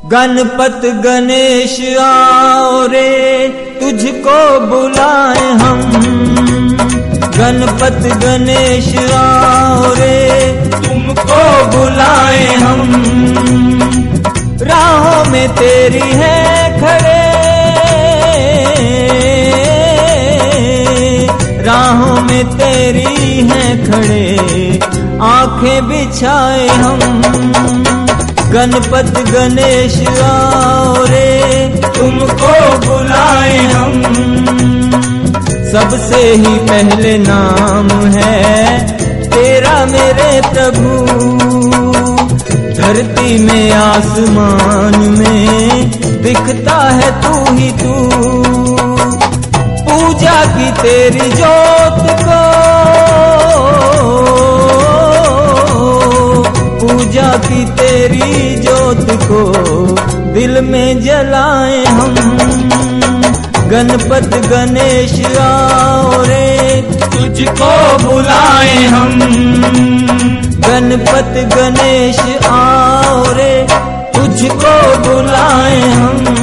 गणपत गणेश आओ रे तुझको बुलाए हम। गणपत गणेश आओ रे तुमको बुलाए हम। राहों में तेरी है खड़े, राहों में तेरी है खड़े, आंखें बिछाए हम। गणपत गणेश आओ रे तुमको बुलाए हम। सबसे ही पहले नाम है तेरा मेरे प्रभु, धरती में आसमान में दिखता है तू ही तू। पूजा की तेरी जोत को, पूजा की तेरी जोत को दिल में जलाए हम। गणपत गणेश आओ रे तुझको बुलाए हम। गणपत गणेश आओ रे तुझको बुलाए हम।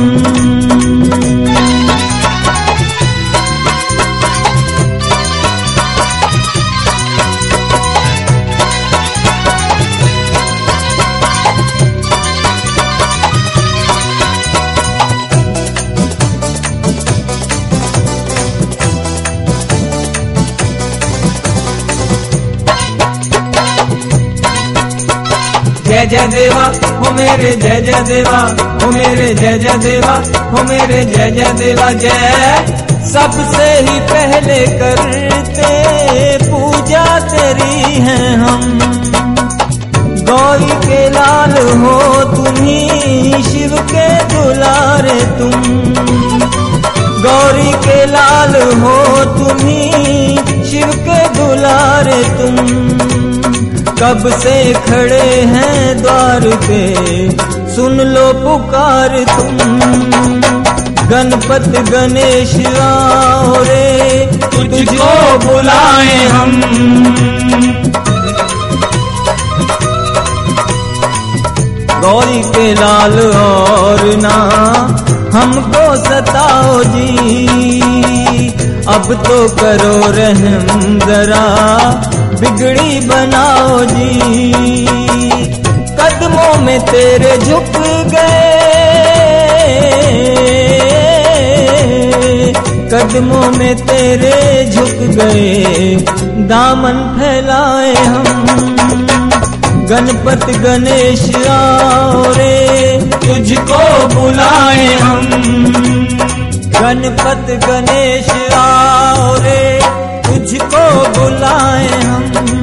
जय जय देवा हो मेरे जय जय देवा, हो मेरे जय जय देवा, हो मेरे जय जय देवा। जय सबसे ही पहले करते पूजा तेरी है हम। गौरी के लाल हो तुम्ही, शिव के दुलारे तुम। गौरी के लाल हो तुम्ही, शिव के दुलारे तुम। कब से खड़े हैं द्वार पे, सुन लो पुकार तुम। गणपत गणेश आओ रे तुझको बुलाए हम। गौरी के लाल और ना हमको सताओ जी, अब तो करो रहम जरा बिगड़ी बनाओ जी। कदमों में तेरे झुक गए, कदमों में तेरे झुक गए, दामन फैलाए हम। गणपत गणेश आओ रे तुझको बुलाए हम। गणपत गणेश आओ रे तुझको बुलाए हम।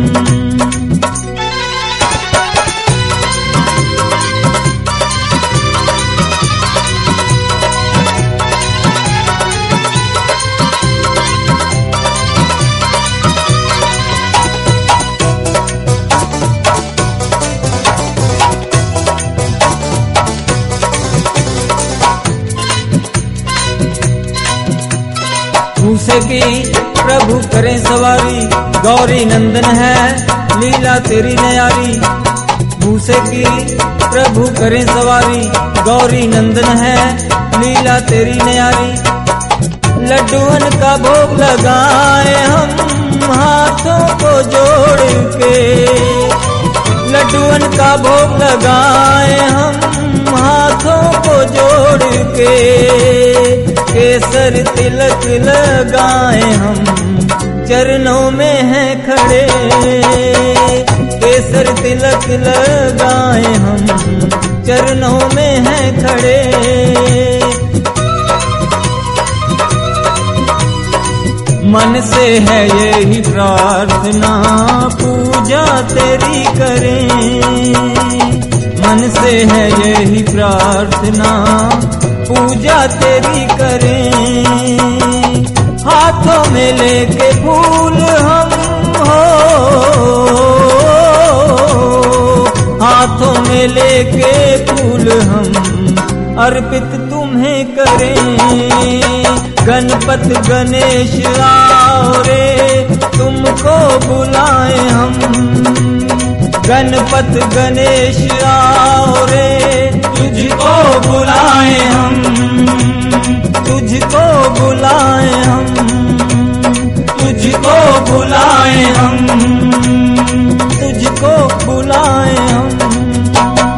मूसे की प्रभु करें सवारी, गौरी नंदन है लीला तेरी न्यारी। मूसे की प्रभु करें सवारी, गौरी नंदन है लीला तेरी न्यारी। लड्डूअन का भोग लगाए हम हाथों को जोड़ के, लड्डूअन का भोग लगाए हम हाथों को जोड़ के। केसर तिलक लगाए हम चरणों में हैं खड़े, केसर तिलक लगाए हम चरणों में हैं खड़े। मन से है यही प्रार्थना पूजा तेरी करें, मन से है यही प्रार्थना पूजा तेरी करें। हाथों में लेके फूल हम हो, हाथों में लेके फूल हम अर्पित तुम्हें करें। गणपत गणेश आओ रे तुमको बुलाए हम। गणपत गणेश आओ रे तुझको तुझको बुलाए हम, तुझको बुलाए